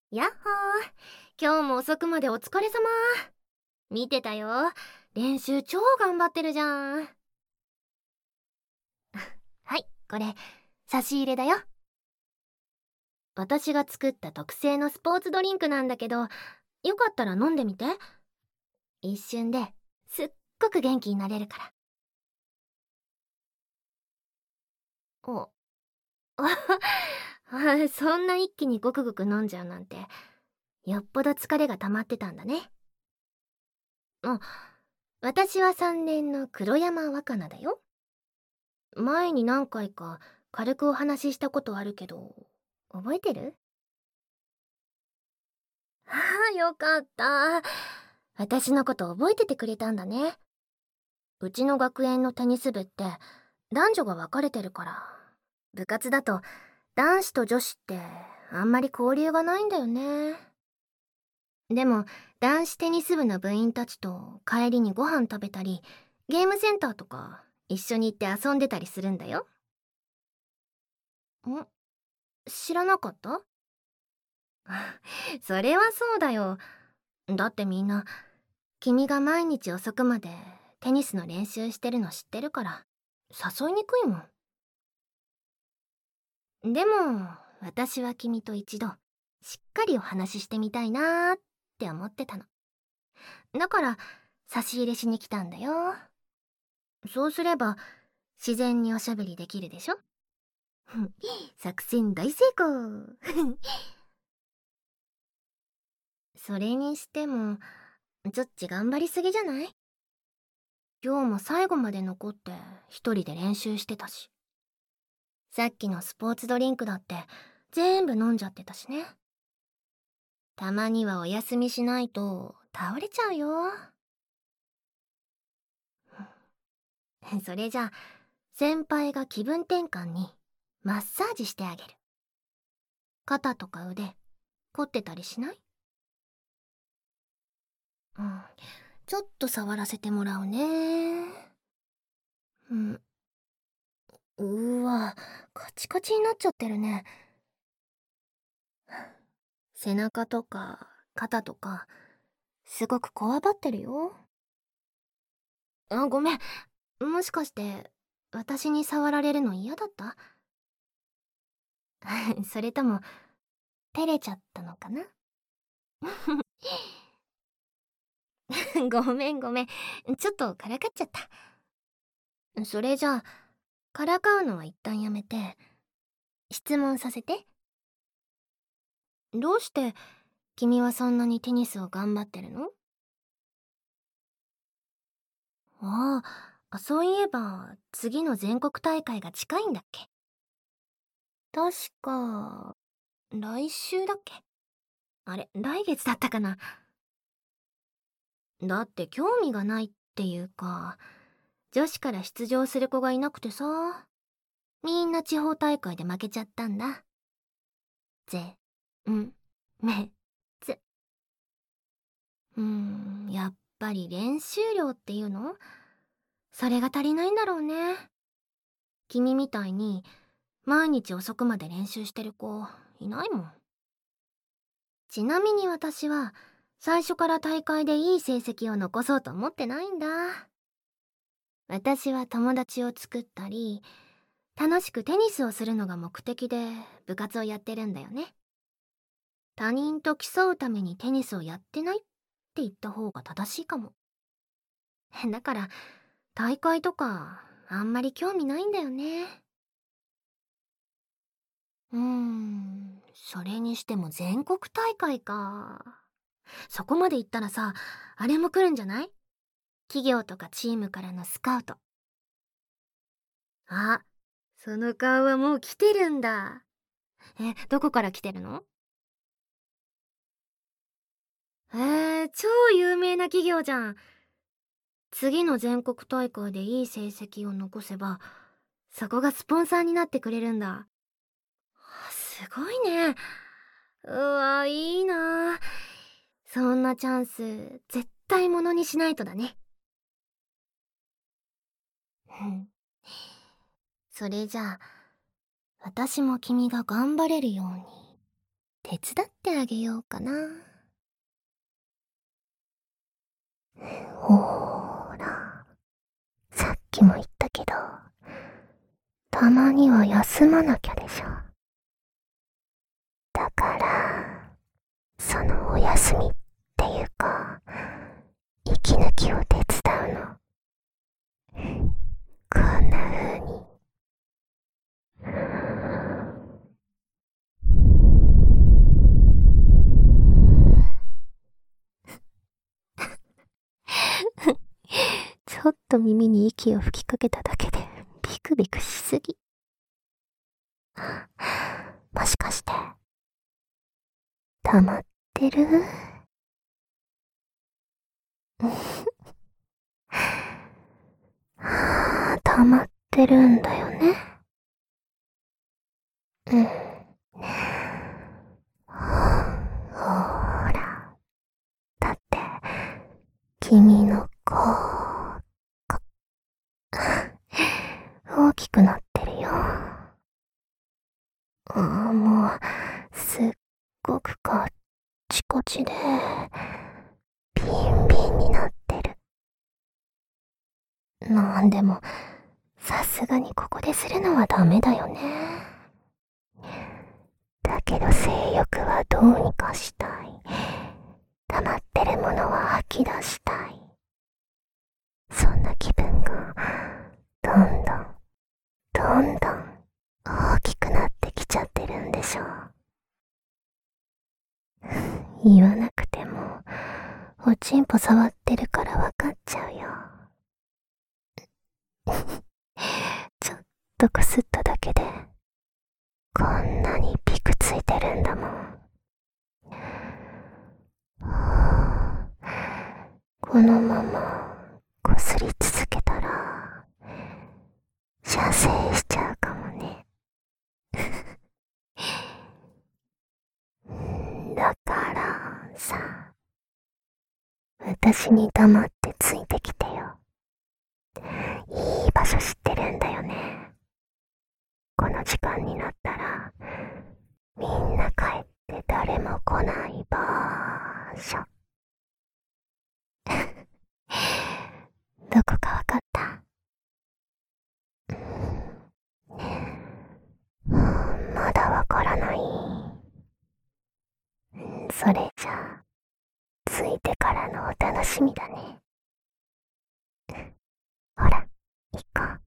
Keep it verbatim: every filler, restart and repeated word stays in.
やっほー。今日も遅くまでお疲れ様。見てたよ。練習超頑張ってるじゃん。はい、これ、差し入れだよ。私が作った特製のスポーツドリンクなんだけど、よかったら飲んでみて。一瞬ですっごく元気になれるから。お、あ、そんな一気にごくごく飲んじゃうなんて、よっぽど疲れが溜まってたんだね。あ、私はさんねんの黒山若菜だよ。前に何回か軽くお話ししたことあるけど、覚えてる？ああ、よかった。私のこと覚えててくれたんだね。うちの学園のテニス部って男女が分かれてるから、部活だと男子と女子ってあんまり交流がないんだよね。でも男子テニス部の部員たちと帰りにご飯食べたり、ゲームセンターとか一緒に行って遊んでたりするんだよ。ん、知らなかった？それはそうだよ。だってみんな、君が毎日遅くまでテニスの練習してるの知ってるから、誘いにくいもん。でも、私は君と一度、しっかりお話ししてみたいなーって思ってたの。だから、差し入れしに来たんだよ。そうすれば、自然におしゃべりできるでしょ？作戦大成功。それにしても、ちょっち頑張りすぎじゃない？今日も最後まで残って一人で練習してたし。さっきのスポーツドリンクだって全部飲んじゃってたしね。たまにはお休みしないと倒れちゃうよ。それじゃあ、先輩が気分転換にマッサージしてあげる。肩とか腕、凝ってたりしない？うん、ちょっと触らせてもらうね。うん、うーわ、カチカチになっちゃってるね。背中とか肩とか、すごくこわばってるよ。あ、ごめん。もしかして、私に触られるの嫌だった？それとも、照れちゃったのかな？ごめんごめん。ちょっとからかっちゃった。それじゃあ、からかうのは一旦やめて、質問させて。どうして君はそんなにテニスを頑張ってるの？ああ、そういえば、次の全国大会が近いんだっけ？確か、来週だっけ？あれ、来月だったかな？だって興味がないっていうか、女子から出場する子がいなくてさ、みんな地方大会で負けちゃったんだ。ぜ、ん、め、つ。うーん、やっぱり練習量っていうの？それが足りないんだろうね。君みたいに毎日遅くまで練習してる子いないもん。ちなみに私は最初から大会でいい成績を残そうと思ってないんだ。私は友達を作ったり、楽しくテニスをするのが目的で部活をやってるんだよね。他人と競うためにテニスをやってないって言った方が正しいかも。だから大会とかあんまり興味ないんだよね。うーん、それにしても全国大会か。そこまで行ったらさ、あれも来るんじゃない？企業とかチームからのスカウト。あ、その顔はもう来てるんだ。え、どこから来てるの？えー、超有名な企業じゃん。次の全国大会でいい成績を残せば、そこがスポンサーになってくれるんだ。すごいね。うわ、いいな。そんなチャンス、絶対ものにしないとだね。うん。それじゃあ、私も君が頑張れるようにっ手伝ってあげようかな。ほーら、さっきも言ったけど、たまには休まなきゃでしょ。だから、そのお休みっていうか、息抜きを手伝うの。こんな風に。ちょっと耳に息を吹きかけただけでビクビクしすぎ。もしかして、溜まってる？溜まってるんだよね。うん。ほら。だって、君の子が、大きくなってるよ。ああ、もう、すっごくカッチコチで、ビンビンになってる。なんでも、さすがにここでするのはダメだよね。だけど性欲はどうにかしたい。溜まってるものは吐き出したい。そんな気分が、どんどん、どんどん大きくなってきちゃってるんでしょう。言わなくても、おちんぽ触ってるからわかっちゃうよ。ちょっとくすっただけで、こんなにピクついてるんだもん。このままこすり続けたら、射精しちゃうかもね。だからさ、私に黙ってついてきてよ。いい場所知ってるんだよね。この時間になったら、みんな帰って誰も来ない場所。どこかわかった？まだわからない。それじゃあ、ついてからのお楽しみだね。ほら、行こう。